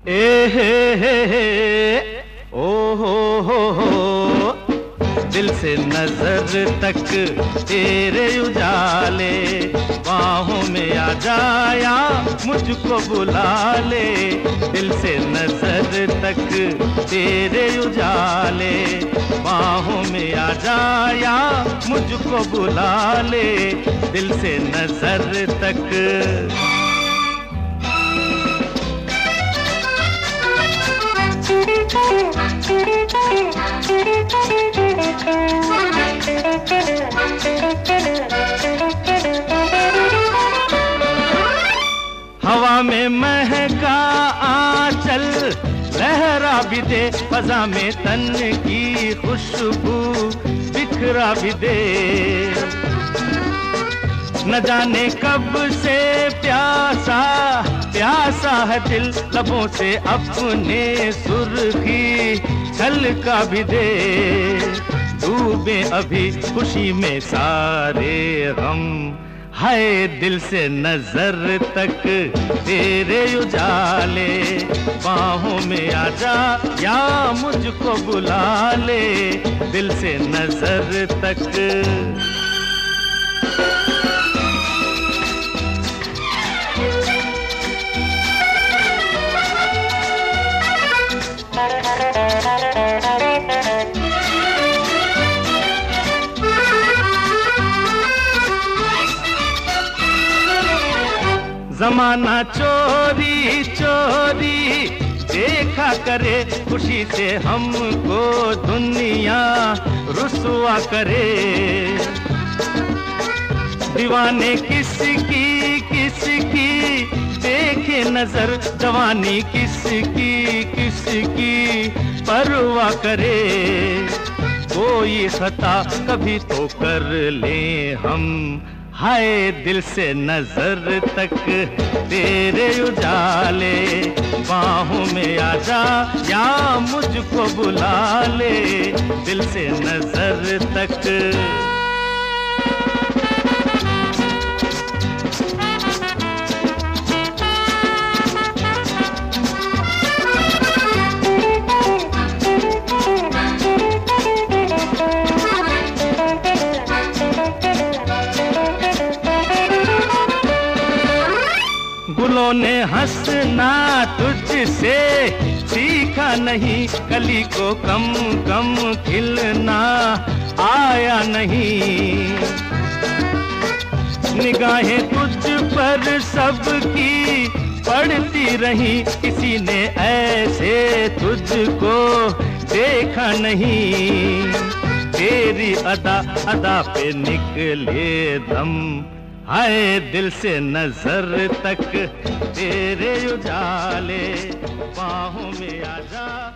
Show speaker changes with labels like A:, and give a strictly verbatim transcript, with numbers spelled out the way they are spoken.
A: ए हे हे हे ओ हो हो हो, दिल से नजर तक तेरे उजाले, बाहों में आ जाया मुझको बुला ले। दिल से नजर तक तेरे उजाले, बाहों में आ जाया मुझको बुला ले। दिल से नजर तक हवा में महका आंचल लहरा भी दे, फजा में तन की खुशबू बिखरा भी दे। न जाने कब से प्यासा प्यासा है दिल, लबों से अपने सुर्खी छलका भी दे। डूबे अभी खुशी में सारे गम, हाय दिल से नजर तक तेरे उजाले, बाहों में आ जा या मुझको बुला ले। दिल से नजर तक जमाना चोरी चोरी देखा करे, खुशी से हमको दुनिया रुसवा करे। दीवाने किसकी किसकी देखे नजर, जवानी किसकी किसकी परवाह करे। कोई खता कभी तो कर ले हम, हाय दिल से नजर तक तेरे उजाले, बाहों में आ जा या मुझको बुला ले। दिल से नजर तक गुलों ने हंसना तुझसे सीखा नहीं, कली को कम कम खिलना आया नहीं। निगाहें तुझ पर सबकी पड़ती रही, किसी ने ऐसे तुझको देखा नहीं। तेरी अदा अदा पे निकले दम, हाय दिल से नजर तक तेरे उजाले, बाहों में आ जा।